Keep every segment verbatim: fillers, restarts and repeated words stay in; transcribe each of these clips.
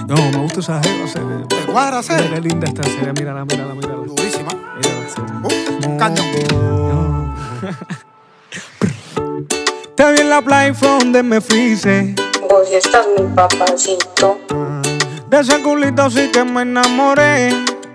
No, me gusta esa jeva, se ve. ¿Te cuadra, se? Mira qué linda esta serie, mírala, mírala, mírala. Durísima. Mírala, se ve. Uh, cañón. Te vi en la playa y fue donde me fuiste. Vos estás mi papacito. De ese culito sí que me enamoré.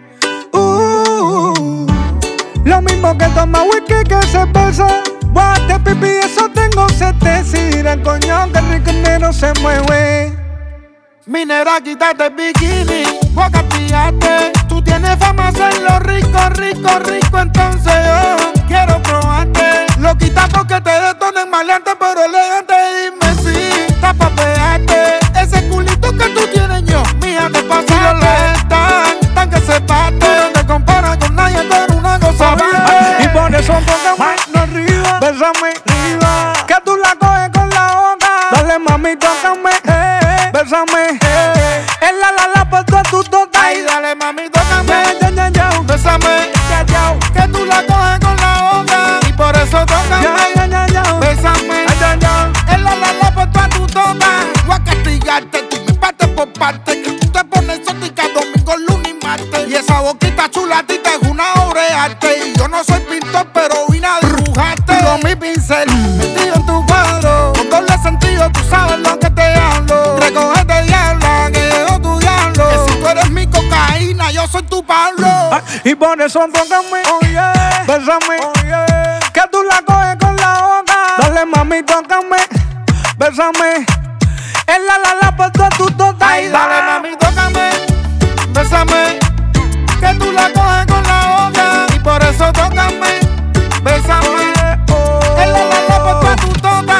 Uh, lo mismo que toma whisky que cerveza. Guate, pipi, eso tengo sed de decir. El coño que rico negro se mueve. Minera, quítate el bikini, boca pillate. Tú tienes fama hacerlo rico, rico, rico. Entonces yo quiero probarte. Lo quitas porque te detonen maleante, pero elegante. Dime si está pa' pegarte. Ese culito que tú tienes yo, mía, te paso y lo tan, tan que se parte. No te comparas con nadie, tú eres una cosa Y por eso ponga mano arriba, bésame arriba, que tú la coges con la boca. Dale mami, tócame, eh, eh, bésame, eh, el la la la por toda tu tota. Ay, dale mami, tócame, ya, ya, ya, bésame, ya, ya, que tú la coges con la boca. Y por eso tócame, ya, ya, ya, bésame, ya, ya, el la la la por toda tu tota. Voy a castigarte, tú me partes por parte. Que tú te pones exótica domingo, lunes y martes. Y esa boquita chula a ti te es una obra de arte. Y yo no soy pintor, pero vine a dibujarte con mi pincel metido en tu cuadro. Con doble sentido, tú sabes lo que te hablo. Recógete, diabla, que llegó tu diablo. Que si tú eres mi cocaína, yo soy tu Pablo. ah, y por eso tócame, oh yeah, bésame, oh yeah, que tú la coges con la boca. Dale mami, tócame, bésame, el la la la por toda tu tota. Ay, dale mami, tócame, bésame, que tú la coges con la boca. Y por eso tócame, bésame, el la la la por toda tu tota.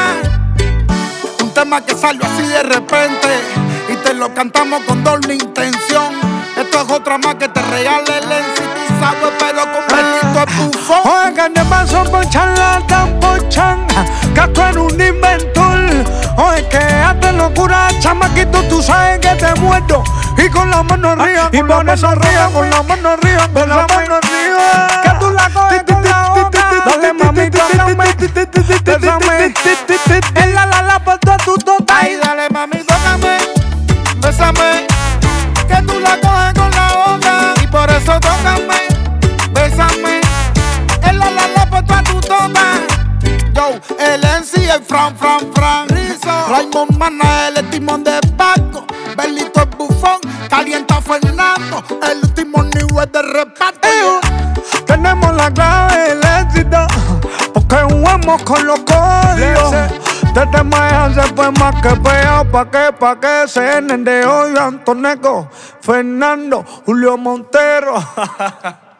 Un tema que salió así de repente y te lo cantamos con doble intención. Esto es otra más que te regale el Lenzi, tú sabes, pero con Benito es bufón. Oye, que te pasó por charlatán, por changa, que tú eres un inventor. Oye, que haces locura, chamaquito, tú sabes que te muerto. Y con la mano arriba, y con eso arriba, con la mano arriba, con la mano arriba, que tú la coges con la boca. Dale mami, tócame, bésame, el la la la por toda tu tota. Ay, dale mami, tócame, bésame, que tú la coges con la boca. Y por eso tócame, bésame, el la la la por toda tu tota. Yo, el Lenzi, el Fran, Fran, Fran Rizzo, Raymond Mana, el timón de Paco, Belito el bufón, calienta Fernando, el último nivel de reparto. Tenemos la clave del éxito, porque jugamos con los códigos. Este tema se fue más que pegado, pa' que, pa' que se enen de hoy. Antoneco, Fernando, Julio Montero.